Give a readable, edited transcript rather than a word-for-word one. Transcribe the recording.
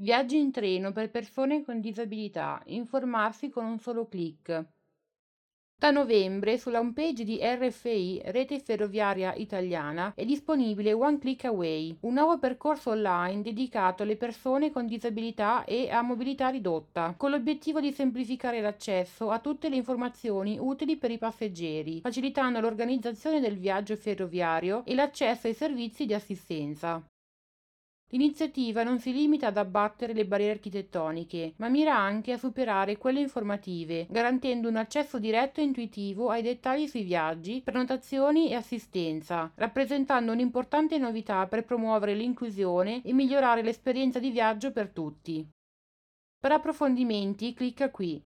Viaggi in treno per persone con disabilità. Informarsi con un solo clic. Da novembre, sulla homepage di RFI, Rete Ferroviaria Italiana, è disponibile One Click Away, un nuovo percorso online dedicato alle persone con disabilità e a mobilità ridotta, con l'obiettivo di semplificare l'accesso a tutte le informazioni utili per i passeggeri, facilitando l'organizzazione del viaggio ferroviario e l'accesso ai servizi di assistenza. L'iniziativa non si limita ad abbattere le barriere architettoniche, ma mira anche a superare quelle informative, garantendo un accesso diretto e intuitivo ai dettagli sui viaggi, prenotazioni e assistenza, rappresentando un'importante novità per promuovere l'inclusione e migliorare l'esperienza di viaggio per tutti. Per approfondimenti, clicca qui.